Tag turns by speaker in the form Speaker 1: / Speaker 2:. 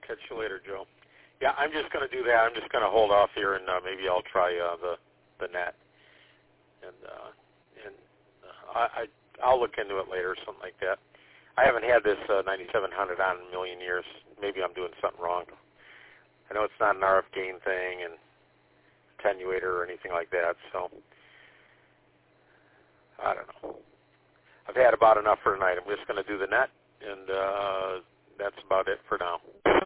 Speaker 1: Catch you later, Joe. Yeah, I'm just going to do that. I'm just going to hold off here, and maybe I'll try the net. And I'll look into it later, something like that. I haven't had this 9700 on in a million years. Maybe I'm doing something wrong. I know it's not an RF gain thing and attenuator or anything like that, so I don't know. I've had about enough for tonight. I'm just going to do the net, and that's about it for now.